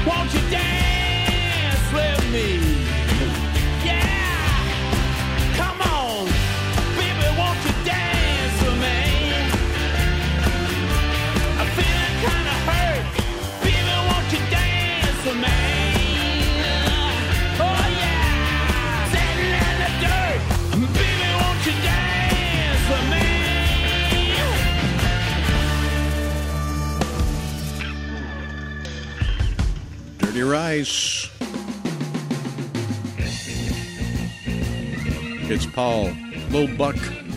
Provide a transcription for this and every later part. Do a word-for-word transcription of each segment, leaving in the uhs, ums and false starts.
won't you dance with me? Yeah, come on, baby, won't you dance with me? I'm feeling kind of hurt, baby, won't you dance with me? Oh yeah, sitting in the dirt, baby, won't you dance with me? Dirty Rice. It's Paul, Lil Buck.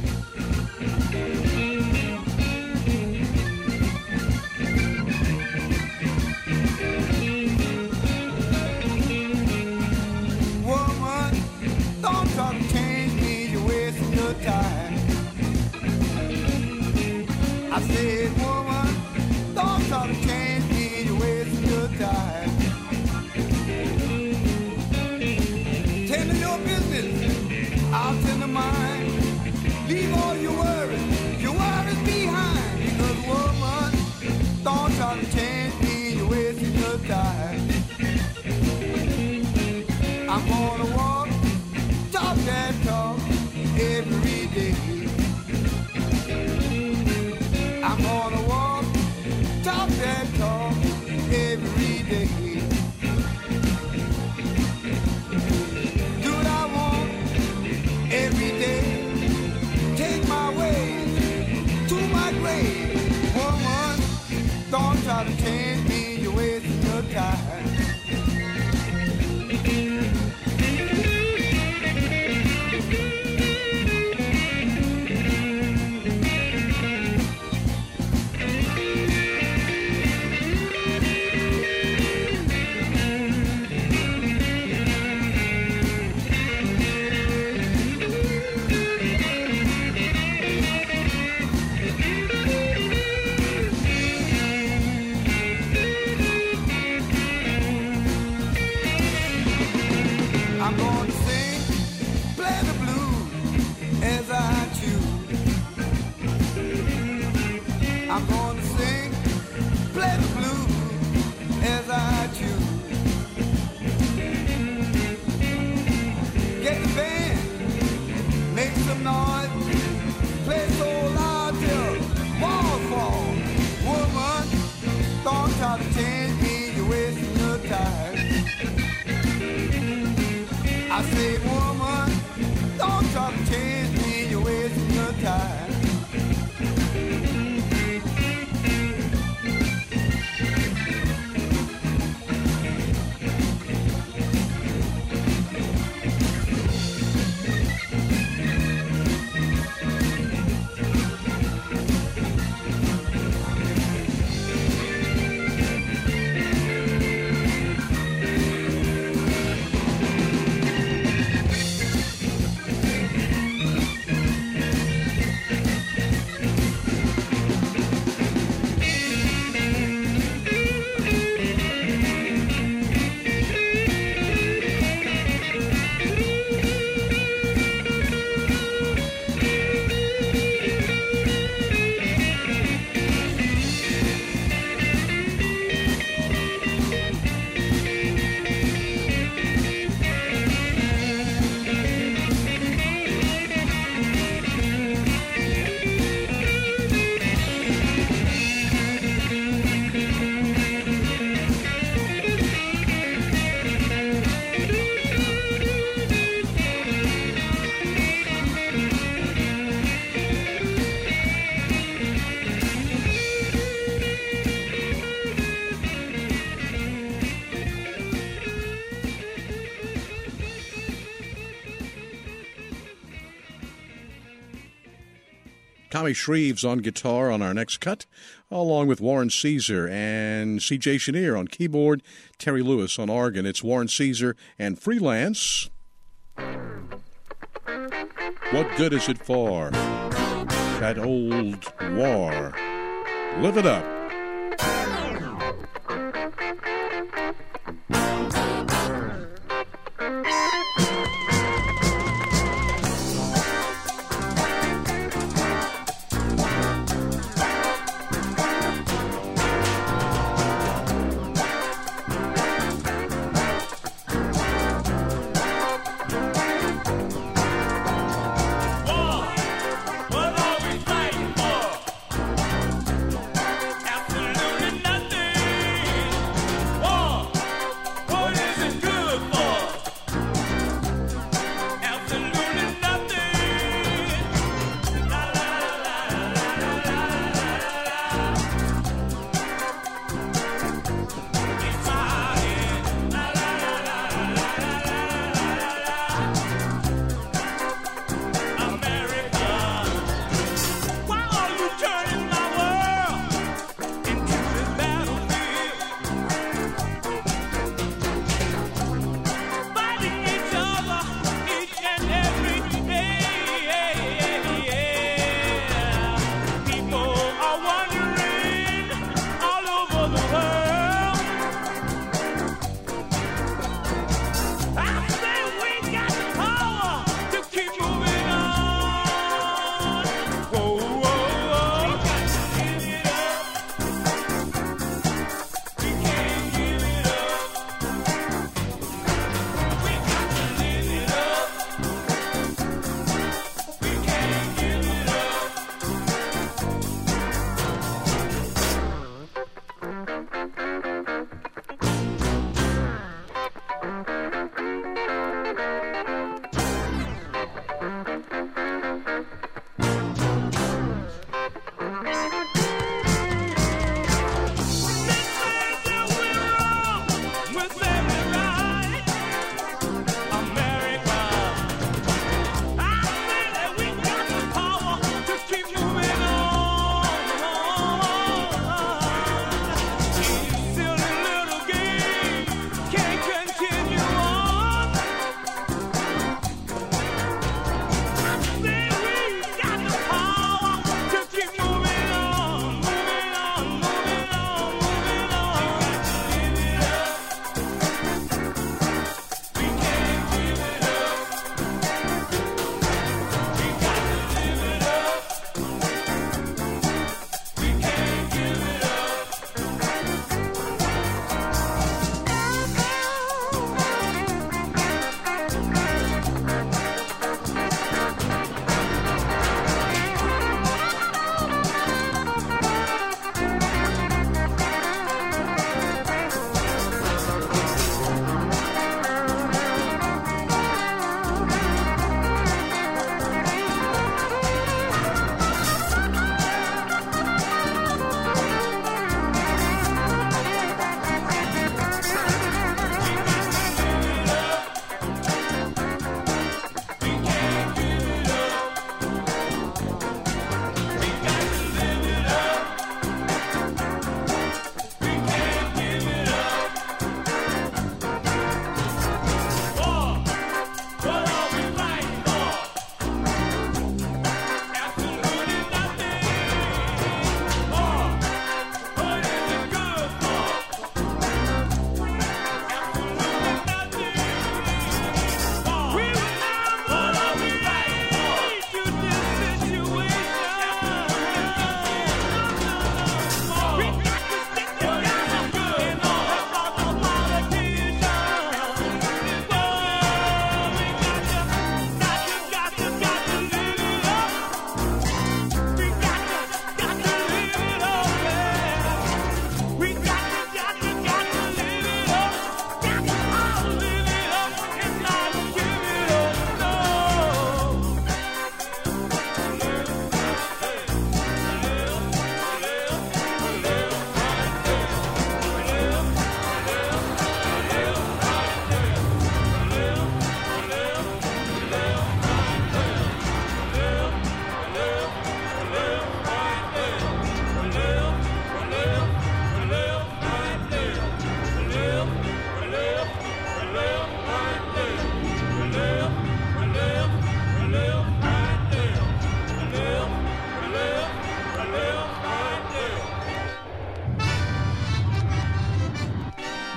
Woman, don't try to change me, you're wasting your time. I said, woman, don't try to change me, you're wasting your time. Tend to your business, I'll tend to mine. Leave all your worries, your worries behind. Because woman, don't try to change me, you're wasting your time. I'm gonna walk, talk that talk every day. I'm gonna walk, talk that talk every day. Do what I want every day. Take my way to my grave. Woman, don't try to change me, you're wasting your time. I'm going to sing, play the blues as I choose. I'm going to sing, play the blues as I choose. Get the band, make some noise, play so loud till walls fall. Woman, don't try to change me, you're wasting your time. I say, woman, don't try to change me, you're wasting your time. Tommy Shreves on guitar on our next cut, along with Warren Caesar and C J Chenier on keyboard, Terry Lewis on organ. It's Warren Caesar and Freelance. What good is it for? That old war. Live it up.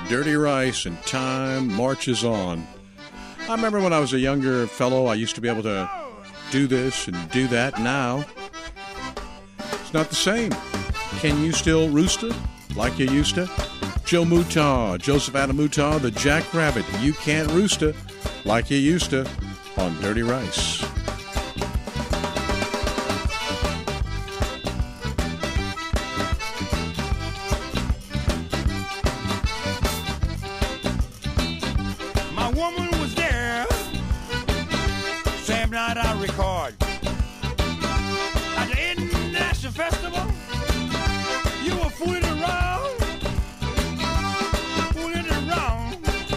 Dirty Rice and Time Marches On. I remember when I was a younger fellow, I used to be able to do this and do that. Now, it's not the same. Can you still rooster like you used to? Joe Mutah, Joseph Adam Mutah, the Jackrabbit. You can't rooster like you used to on Dirty Rice. My woman was there, same night I record. At the International Festival, you were fooling around, fooling around.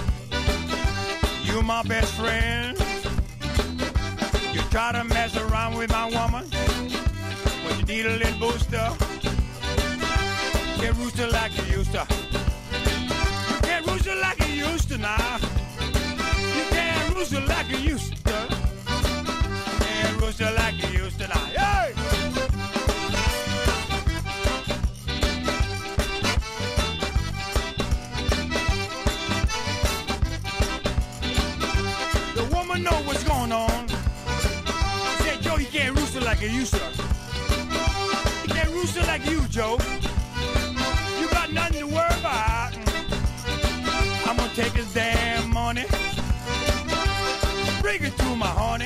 You my best friend. You try to mess around with my woman, but you need a little booster. Can't rooster like you used to. You can't rooster like you used to now. You can't rooster like you used to. You can't rooster like you used to now. Hey! The woman know what's going on. She said, Joe, you can't rooster like you used to. You can't rooster like you, Joe. You got nothing to worry about. I'm gonna take his damn money, bring it to my honey.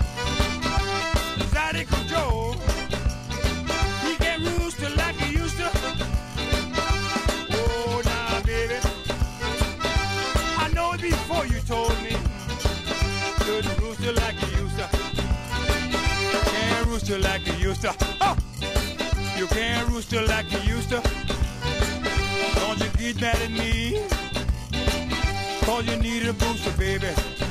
Zydeco Joe, he can't rooster like he used to. Oh, nah, baby, I know it before you told me. Couldn't rooster like you used to. Can't rooster like you used to. Oh, you can't rooster like you used to. Don't you get mad at me, cause you need a booster, baby.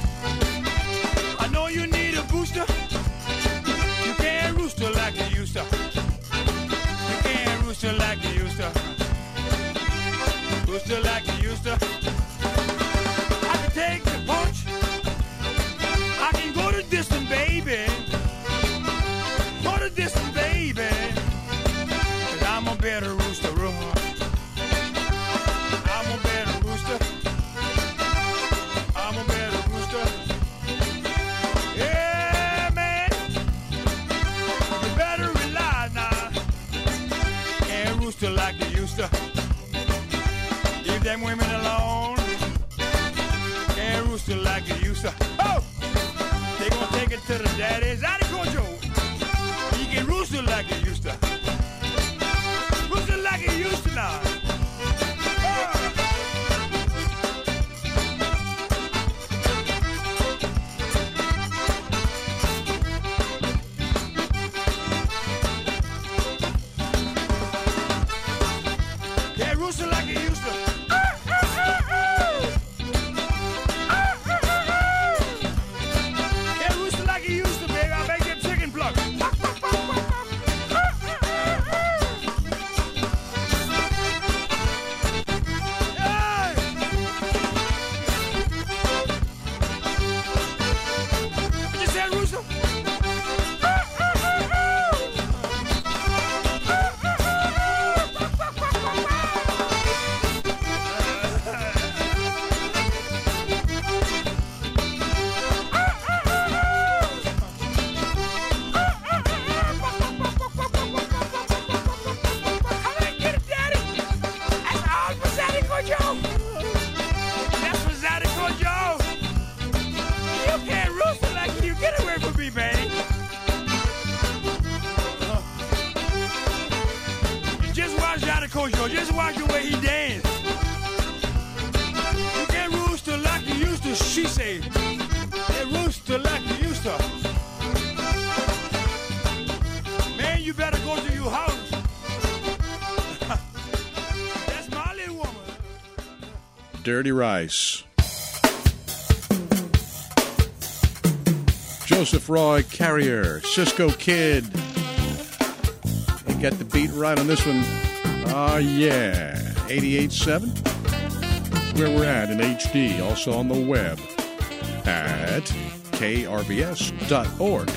I know you need a booster. You can't rooster like you used to. You can't rooster like you used to. Rooster like you used to. I can take the punch. I can go to distant, baby. Go to distant, baby. Cause I'm a better rooster. I'm a better rooster. I'm a better rooster. Yeah, man. You better rely now. Can't rooster like you used to. Leave them women alone. Can't rooster like you used to. Oh! They gonna take it to the daddies. Zydeco Joe. He can rooster like he used to. Rooster like he used to now. Can't rooster like he used to. Can't rooster like he used to, baby. I make him chicken pluck. Hey! What you said, rooster? Come and get it, Daddy. That's all for Zydeco Joe. That's for Zydeco Joe. You can't rooster like you. Get away from me, man. You just watch Zydeco Joe. Just watch the way he dance. You can't rooster like you used to, she said. They rooster like you used to. Man, you better go to your house. That's my little woman. Dirty Rice. Joseph Roy Carrier, Cisco Kid. They got the beat right on this one. Oh, yeah. eighty-eight point seven. Where we're at in H D. Also on the web at k r b s dot org.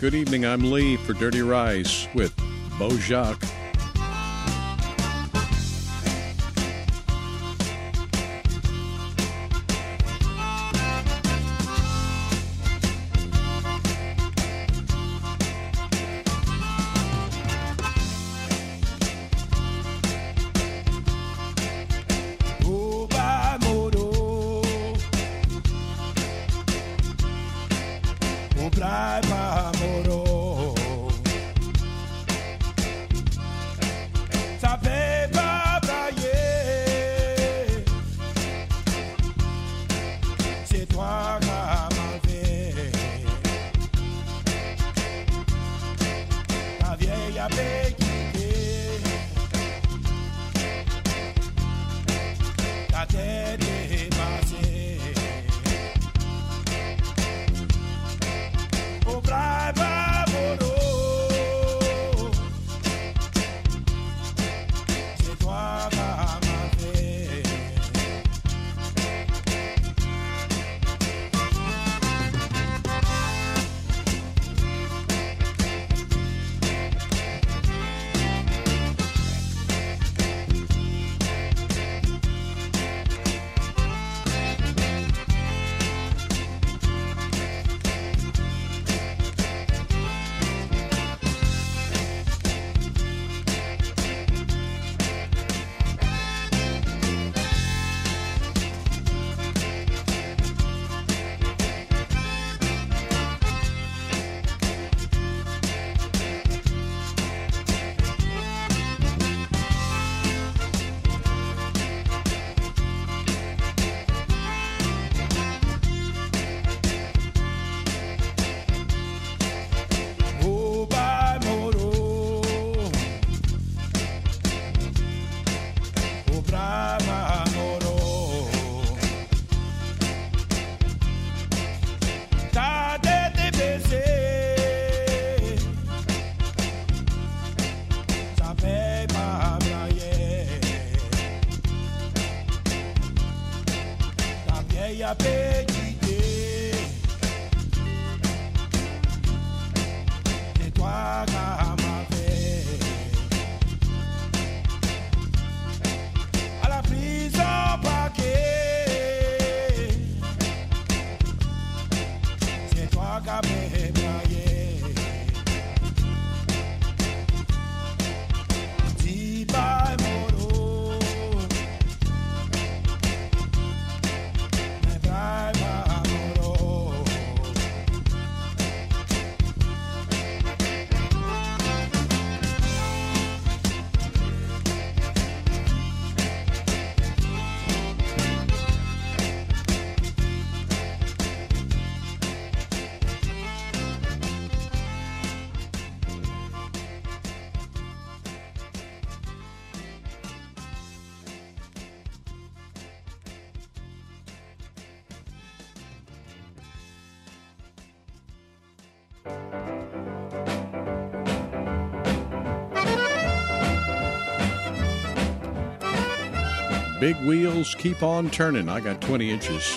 Good evening, I'm Lee for Dirty Rice with Beau Jacques. Big wheels keep on turning. I got twenty inches.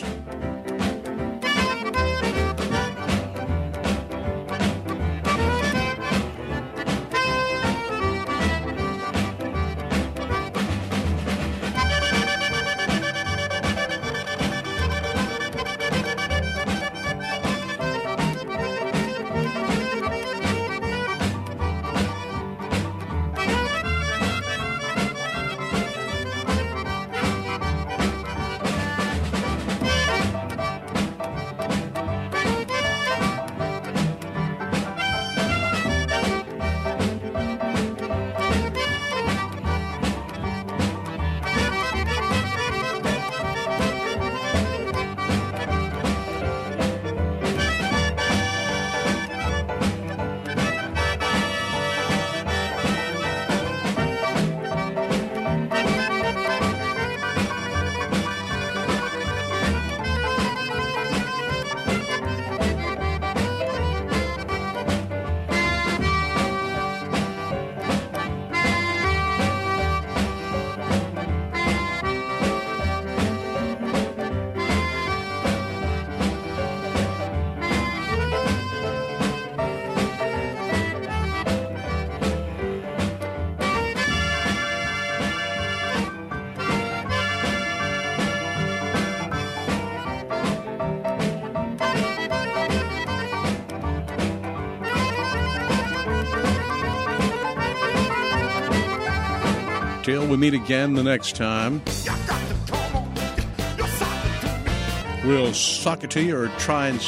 Till we meet again the next time, we'll sock it to you or try and